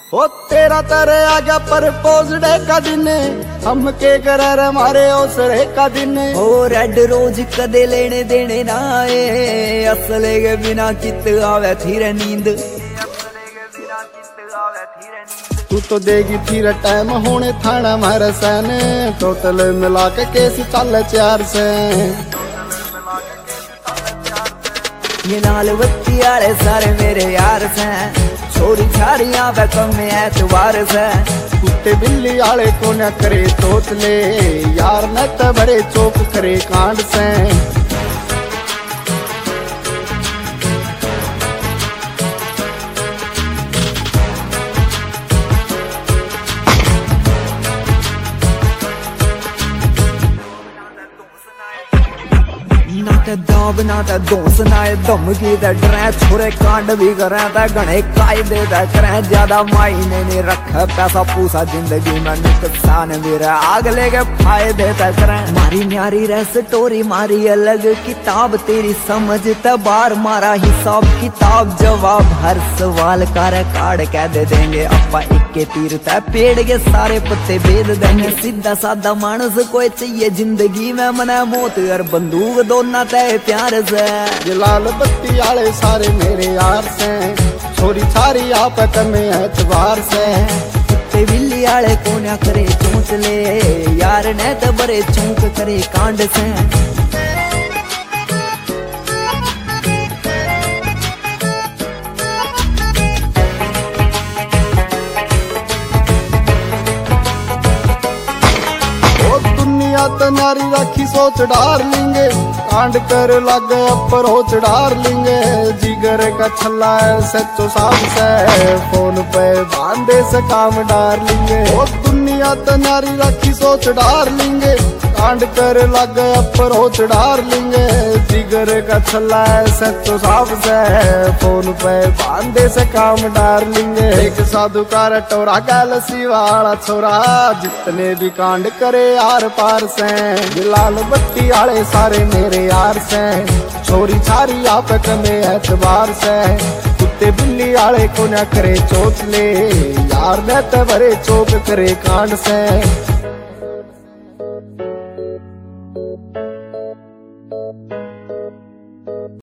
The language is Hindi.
ओ तेरा तेरे आगे प्रपोज डे का दिन, हम के कर हमारे ओसरे का दिन। ओ रेड रोज कदे लेने देने ना आए, असले के बिना कित आवे थी नींद। तू तो देगी फिर टाइम होने थाना मारे सैन, टोटल मिला के केस चल 4 से। ये नाल बत्ती आले सारे मेरे यार से, छोरी छाड़ियां पे कम एतवार से। कुत्ते बिल्ली आले को न करे तोतले, यार न त बड़े चौक करे कांड से। ना दाब ना दोस ना धमकी डरे, छोरे कांड भी करे घने कायदे करे। ज्यादा मायने नहीं रखे पैसा पूसा, जिंदगी में नुकसान भी रहे, अगले के फायदे करे। मारी न्यारी रह स्टोरी मारी अलग किताब, तेरी समझ बार मारा हिसाब किताब। जवाब हर सवाल कर काट कह दे देंगे, अपा इक्के तीर तय पेड़ के सारे पत्ते बेद देंगे। सीधा साधा मानस कोई चाहिए जिंदगी में, मना मौत और बंदूक दोना तय प्यार से। ये लाल बत्ती आले सारे मेरे यार से, छोरी छारी आप में एतवार से। कुत्ते बिल्ली आले को ना करे चोंच ले, यार ने तो बड़े चौंक करे कांड से। तो नारी राखी सोच डार्लिंगे, कांड कर लग अप्रोच डार्लिंगे। जिगर का छल्ला है सच्चो साफ से, फोन पे बांधे से काम डार्लिंगे। ओ दुनिया तो नारी राखी सोच डार्लिंगे, कांड कर लग अप्रोच डार्लिंगे। जिगर का छल्ला है सच्चो साफ से, फोन पे बांधे से काम डार्लिंगे। एक साधुकार टोरा गैलसी वाला छोरा, जितने भी कांड करे आर पार से। लाल बत्ती आले सारे मेरे यार से, छोरी छारी आप में एतबार से। कुत्ते बिल्ली आले को न करे चोट ले, यार ने तो बड़े चौक करे कांड से।